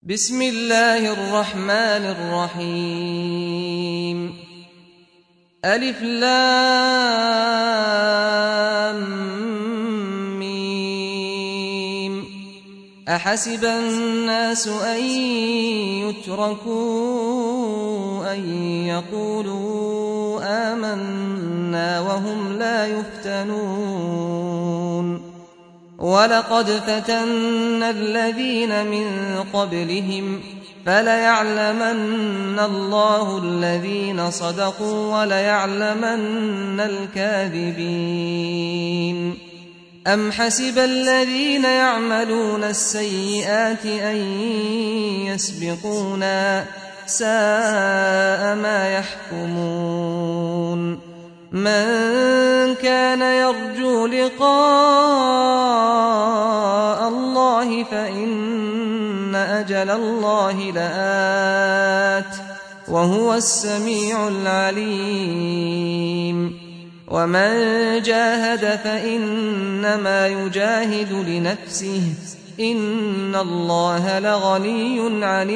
بسم الله الرحمن الرحيم ألف لام ميم أحسب الناس أن يتركوا أن يقولوا آمنا وهم لا يفتنون ولقد فتنا الذين من قبلهم فليعلمن الله الذين صدقوا وليعلمن الكاذبين أم حسب الذين يعملون السيئات أن يسبقونا ساء ما يحكمون من كان يرجو لقاء الله فإن أجل الله لآت وهو السميع العليم ومن جاهد فإنما يجاهد لنفسه إن الله لغني عن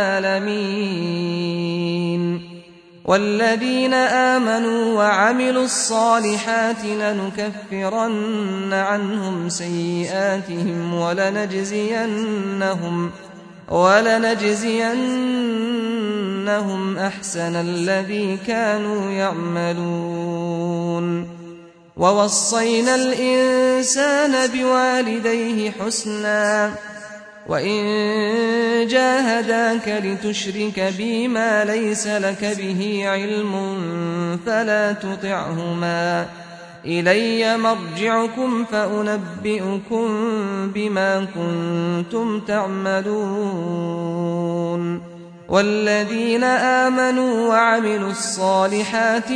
العالمين والذين آمنوا وعملوا الصالحات لنكفرن عنهم سيئاتهم ولنجزينهم أحسن الذي كانوا يعملون ووصينا الإنسان بوالديه حسنا وإن جاهداك لتشرك بي ما ليس لك به علم فلا تطعهما إلي مرجعكم فأنبئكم بما كنتم تعملون والذين آمنوا وعملوا الصالحات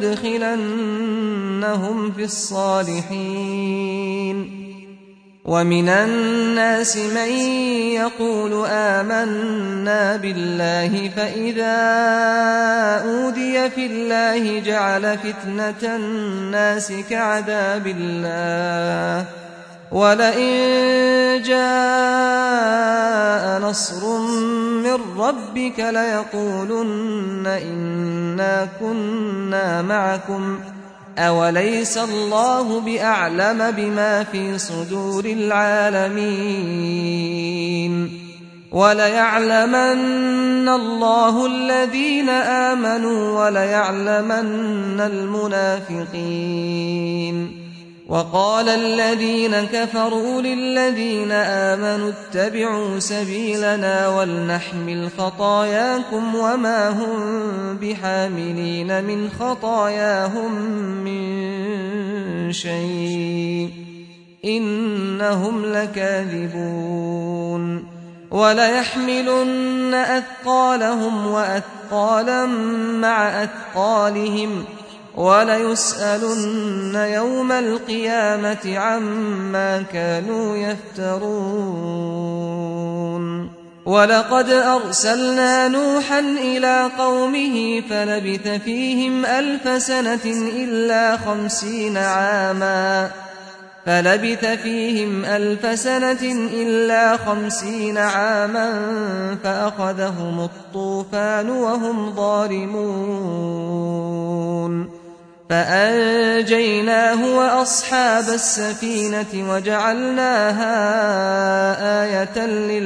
لندخلنهم في الصالحين ومن الناس من يقول آمنا بالله فإذا أوذي في الله جعل فتنة الناس كعذاب الله ولئن جاء نصر من ربك ليقولن إنا كنا معكم أوليس الله بأعلم بما في صدور العالمين وليعلمن الله الذين آمنوا وليعلمن المنافقين وقال الذين كفروا للذين آمنوا اتبعوا سبيلنا ولنحمل خطاياكم وما هم بحاملين من خطاياهم من شيء إنهم لكاذبون وليحملن أثقالهم وأثقالا مع أثقالهم وليسألن يوم القيامة عما كانوا يفترون ولقد أرسلنا نوحا إلى قومه فلبث فيهم 1000 سنة إلا 50 عاما فأخذهم الطوفان وهم ظالمون فأنجيناه وأصحاب السفينة وجعلناها آية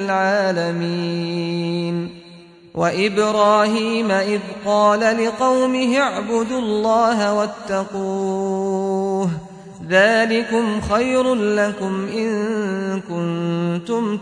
للعالمين وإبراهيم إذ قال لقومه اعبدوا الله واتقوه ذلكم خير لكم إن كنتم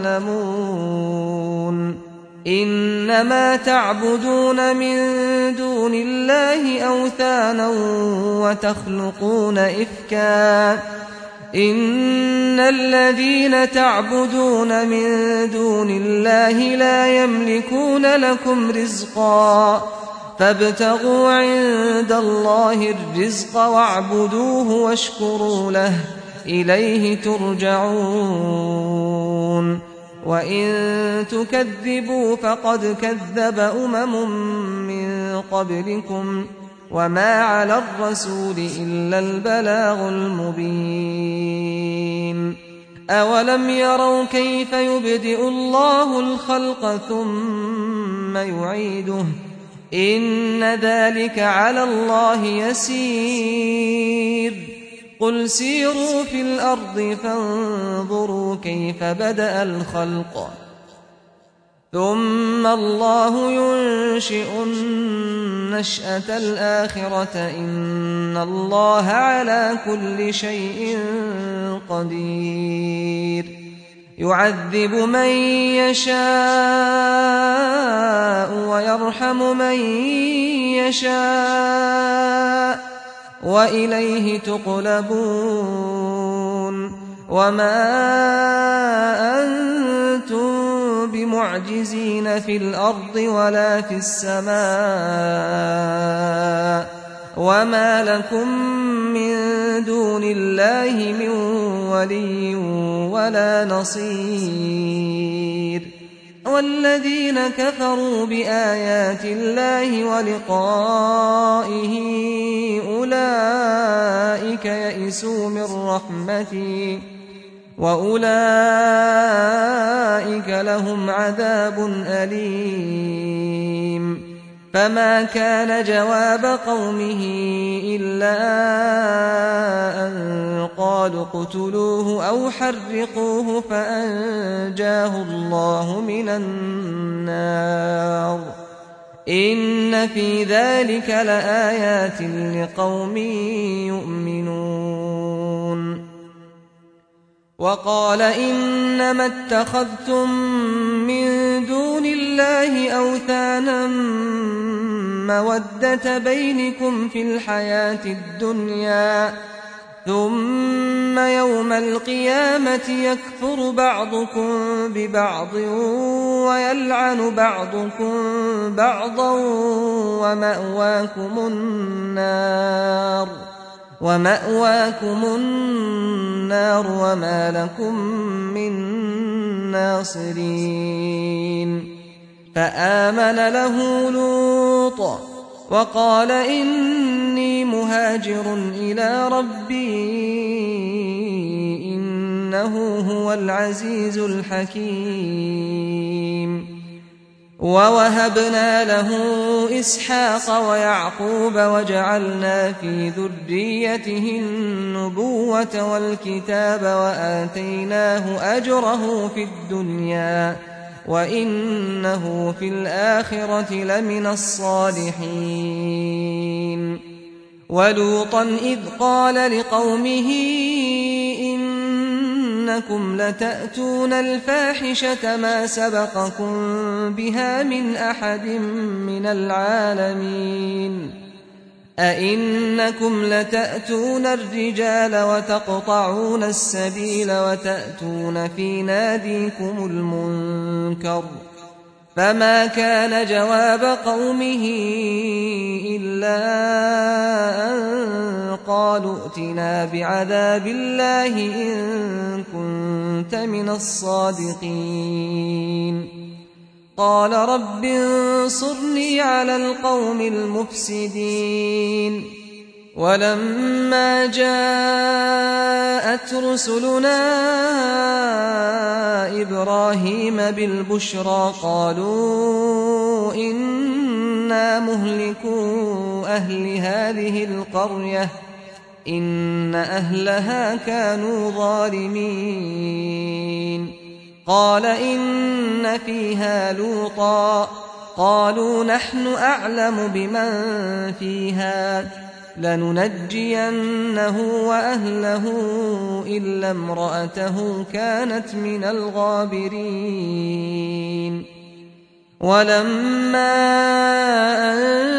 تعلمون إنما تعبدون من دون الله أوثانا وتخلقون إفكا إن الذين تعبدون من دون الله لا يملكون لكم رزقا فابتغوا عند الله الرزق واعبدوه واشكروا له إليه ترجعون وإن تكذبوا فقد كذب من قبلكم وما على الرسول إلا البلاغ المبين أولم يروا كيف يبدئ الله الخلق ثم يعيده إن ذلك على الله يسير قل سيروا في الأرض فانظروا كيف بدأ الخلق ثم الله ينشئ النشأة الآخرة إن الله على كل شيء قدير يعذب من يشاء ويرحم من يشاء وإليه تقلبون وما أنتم بمعجزين في الأرض ولا في السماء وما لكم من دون الله من ولي ولا نصير والذين كفروا بآيات الله ولقائه أولئك يئسوا من رحمتي وأولئك لهم عذاب أليم فما كان جواب قومه إلا أن قالوا اقتلوه أو حرقوه فأنجاه الله من النار إن في ذلك لآيات لقوم يؤمنون وقال إنما اتخذتم من دون الله أوثانا مودة بينكم في الحياة الدنيا ثم يوم القيامة يكفر بعضكم ببعض ويلعن بعضكم بعضا ومأواكم النار وما لكم من ناصرين فآمن له لوط وقال إني مهاجر إلى ربي إنه هو العزيز الحكيم ووهبنا له إسحاق ويعقوب وجعلنا في ذريته النبوة والكتاب وآتيناه أجره في الدنيا وإنه في الآخرة لمن الصالحين ولوطا إذ قال لقومه إنكم لتأتون الفاحشة ما سبقكم بها من أحد من العالمين أئنكم لتأتون الرجال وتقطعون السبيل وتأتون في ناديكم المنكر فما كان جواب قومه إلا أن قالوا ائتنا بعذاب الله إن كنت من الصادقين قال رب انصرني على القوم المفسدين ولما جاءت رسلنا إبراهيم بالبشرى قالوا إنا مهلكو أهل هذه القرية إن أهلها كانوا ظالمين قال إن فيها لوطا قالوا نحن أعلم بمن فيها لننجينه وأهله إلا امرأته كانت من الغابرين ولما أن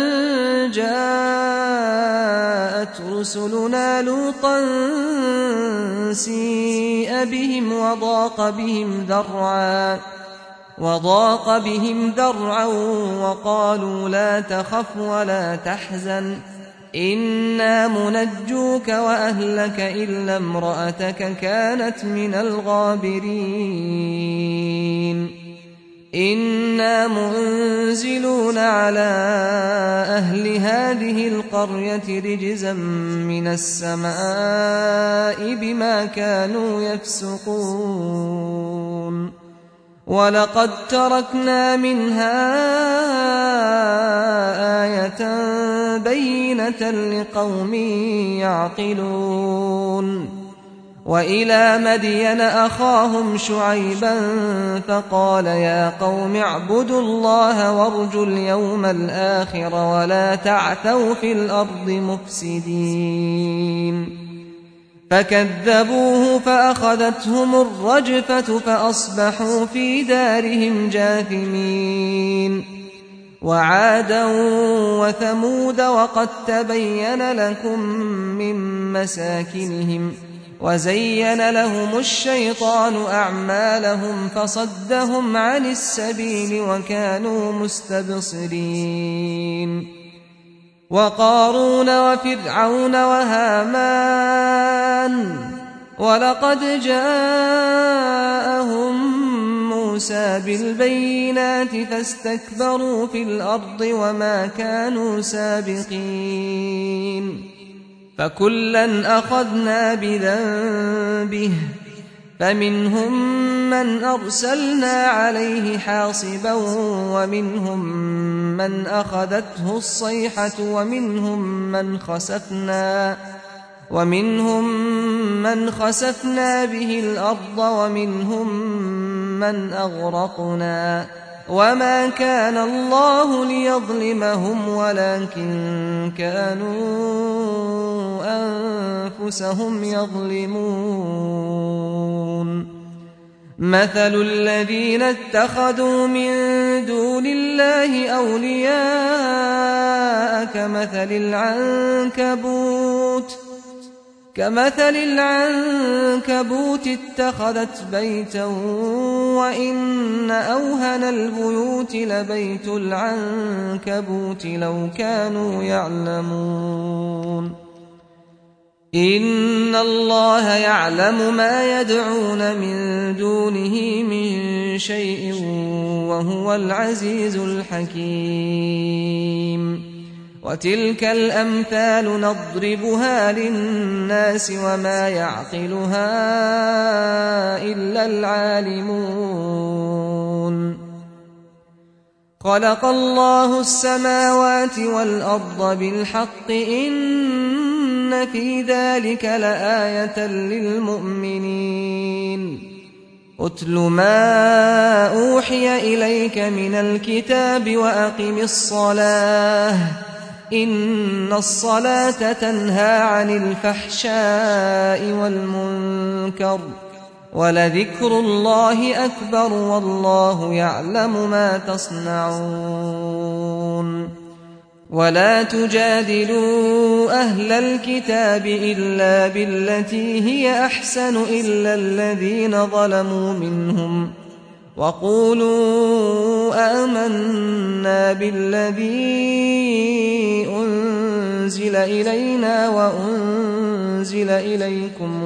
جاءت رسلنا لوطا سيء بهم وضاق بهم ذرعا وقالوا لا تخف ولا تحزن إنا منجوك وأهلك إلا امرأتك كانت من الغابرين إنا منزلون على أهل هذه القرية رجزا من السماء بما كانوا يفسقون ولقد تركنا منها آية بينة لقوم يعقلون وإلى مدين أخاهم شعيبا فقال يا قوم اعبدوا الله وارجوا اليوم الآخر ولا تعثوا في الأرض مفسدين فكذبوه فأخذتهم الرجفة فأصبحوا في دارهم جاثمين وعادا وثمود وقد تبين لكم من مساكنهم وزين لهم الشيطان أعمالهم فصدهم عن السبيل وكانوا مستبصرين وقارون وفرعون وهامان ولقد جاءهم موسى بالبينات فاستكبروا في الأرض وما كانوا سابقين فكلا أخذنا بذنبه فمنهم من أرسلنا عليه حاصبا ومنهم من أخذته الصيحة ومنهم من خسفنا به الأرض ومنهم من أغرقنا وما كان الله ليظلمهم ولكن كانوا أنفسهم يظلمون مثل الذين اتخذوا من دون الله أولياء كمثل العنكبوت اتخذت بيتا وإن أوهن البيوت لبيت العنكبوت لو كانوا يعلمون إن الله يعلم ما يدعون من دونه من شيء وهو العزيز الحكيم وتلك الأمثال نضربها للناس وما يعقلها إلا العالمون خلق الله السماوات والأرض بالحق إن في ذلك لآية للمؤمنين أتل ما أوحي إليك من الكتاب وأقم الصلاة إن الصلاة تنهى عن الفحشاء والمنكر ولذكر الله أكبر والله يعلم ما تصنعون ولا تجادلوا أهل الكتاب إلا بالتي هي أحسن إلا الذين ظلموا منهم وقولوا آمنا بالذي أنزل إلينا وأنزل إليكم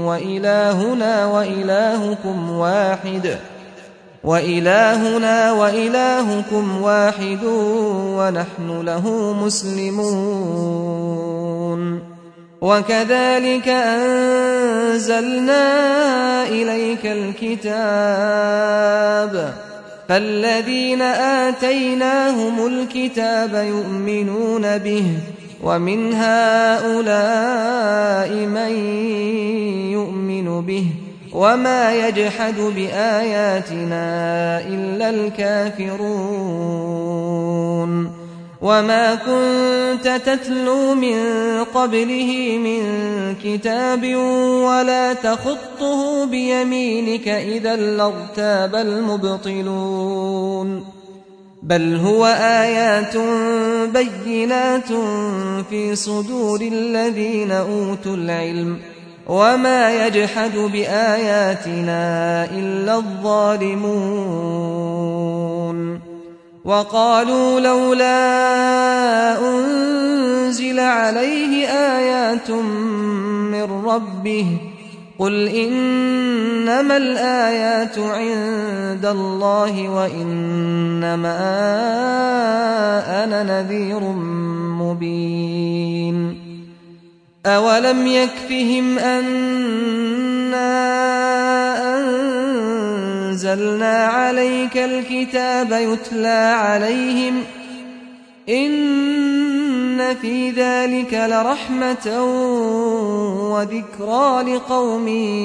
وإلهنا وإلهكم واحد ونحن له مسلمون وكذلك أنزلنا إليك الكتاب فالذين آتيناهم الكتاب يؤمنون به ومن هؤلاء من يؤمن به وما يجحد بآياتنا إلا الكافرون وما كنت تتلو من قبله من كتاب ولا تخطه بيمينك إذا لارتاب المبطلون بل هو آيات بينات في صدور الذين أوتوا العلم وما يجحد بآياتنا إلا الظالمون وقالوا لولا أنزل عليه آيات من ربه قل إنما الآيات عند الله وإنما أنا نذير مبين أولم يكفهم أنا أنزلنا عليك الكتاب يتلى عليهم إن في ذلك لرحمة وذكرى لقوم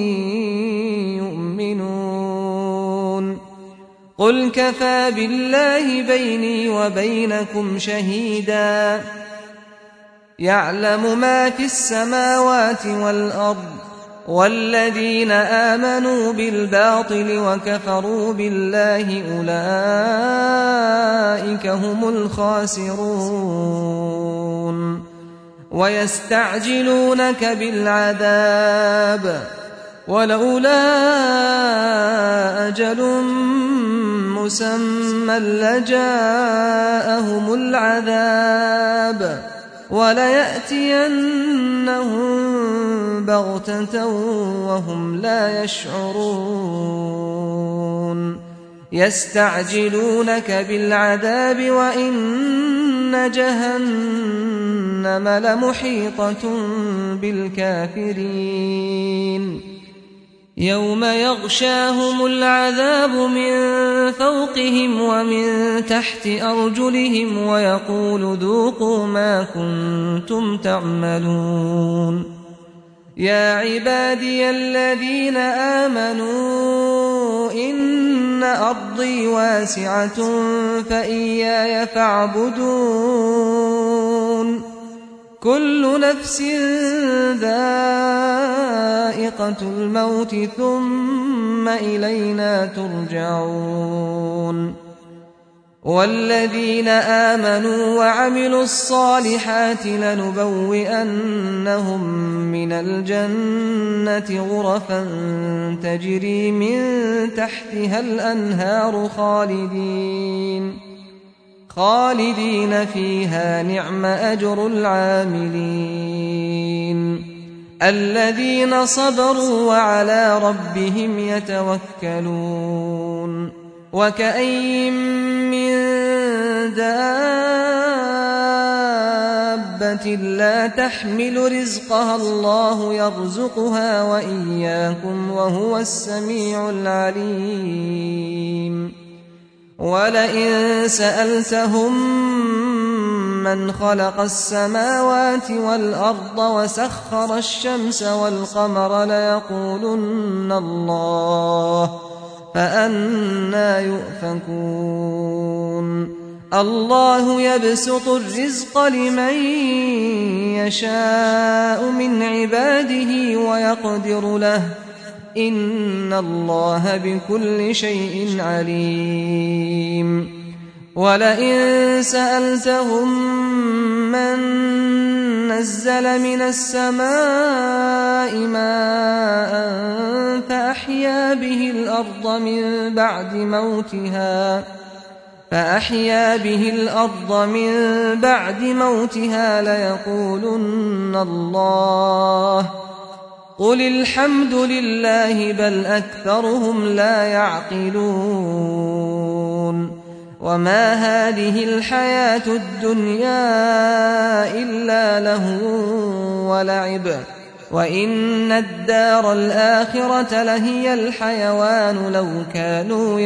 يؤمنون قل كفى بالله بيني وبينكم شهيدا يعلم ما في السماوات والأرض والذين آمنوا بالباطل وكفروا بالله أولئك هم الخاسرون ويستعجلونك بالعذاب ولولا أجل مسمى لجاءهم العذاب وليأتينهم بغتة وهم لا يشعرون يستعجلونك بالعذاب وإن جهنم لمحيطة بالكافرين يوم يغشاهم العذاب من فوقهم ومن تحت أرجلهم ويقول ذوقوا ما كنتم تعملون يا عبادي الذين آمنوا إن أرضي واسعة فإياي فاعبدون كل نفس ذائقة الموت ثم إلينا ترجعون والذين آمنوا وعملوا الصالحات لنبوئنهم من الجنة غرفا تجري من تحتها الأنهار خالدين فيها نعم أجر العاملين الذين صبروا وعلى ربهم يتوكلون وكأين من دابة لا تحمل رزقها الله يرزقها وإياكم وهو السميع العليم ولئن سألتهم من خلق السماوات والأرض وسخر الشمس والقمر ليقولن الله فأنى يؤفكون الله يبسط الرزق لمن يشاء من عباده ويقدر له إن الله بكل شيء عليم ولئن سألتهم من نزل من السماء ماء فأحيا به الأرض من بعد موتها ليقولن الله قل الحمد لله بل أكثرهم لا يعقلون وما هذه الحياة الدنيا إلا لهو ولعب وإن الدار الآخرة لهي الحيوان لو كانوا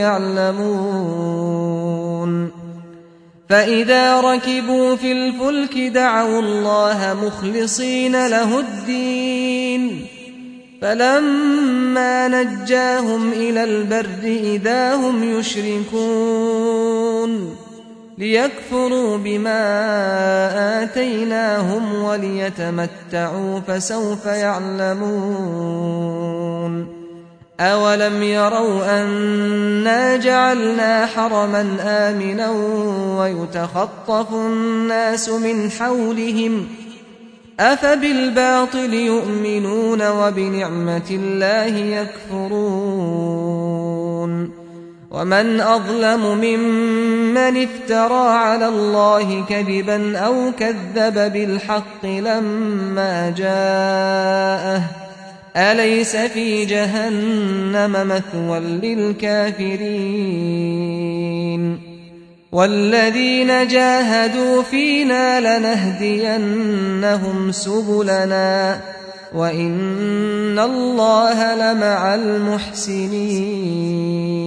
يعلمون فإذا ركبوا في الفلك دعوا الله مخلصين له الدين فلما نجاهم إلى البر إذا هم يشركون ليكفروا بما آتيناهم وليتمتعوا فسوف يعلمون أولم يروا أنا جعلنا حرما آمنا ويتخطف الناس من حولهم أفبالباطل يؤمنون وبنعمة الله يكفرون ومن أظلم ممن افترى على الله كذبا أو كذب بالحق لما جاءه أليس في جهنم مثوى للكافرين والذين جاهدوا فينا لنهدينهم سبلنا وإن الله لمع المحسنين